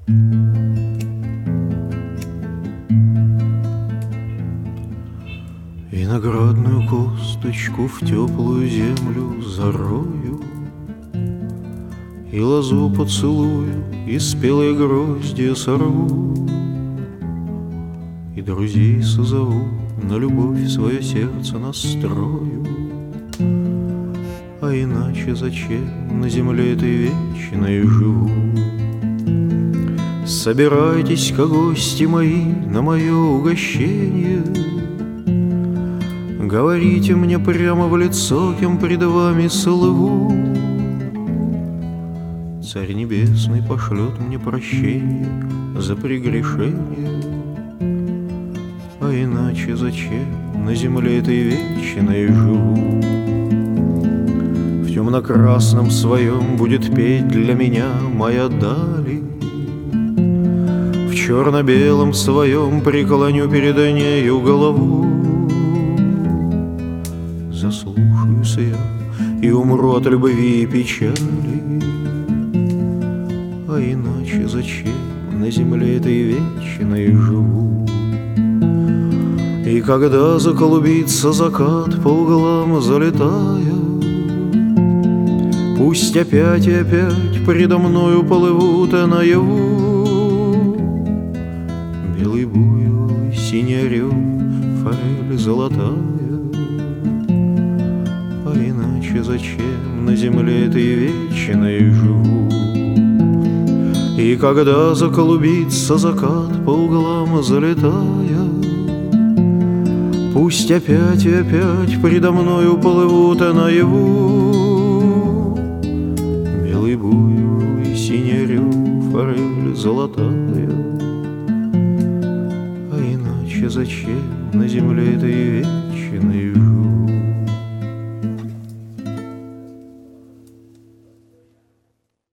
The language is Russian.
Виноградную косточку в теплую землю зарою, и лозу поцелую, и спелые гроздья сорву, и друзей созову, на любовь свое сердце настрою. А иначе зачем на земле этой вечной живу? Собирайтесь-ка, гости мои, на мое угощение, говорите мне прямо в лицо, кем пред вами слыву. Царь Небесный пошлет мне прощение за прегрешение. А иначе зачем на земле этой вечной живу? В темно-красном своем будет петь для меня моя дали, в черно-белом своем преклоню перед нею голову. Заслушаюсь я и умру от любви и печали. А иначе зачем на земле этой вечной живу? И когда заколубится закат по углам залетая, пусть опять и опять предо мною плывут наяву белый буйвол, синий орел, форель золотая. А иначе зачем на земле этой вечной живу? И когда заколубится закат по углам залетая, пусть опять и опять предо мною плывут наяву белый буйвол и синий орел, форель золотая. А иначе зачем на земле этой вечной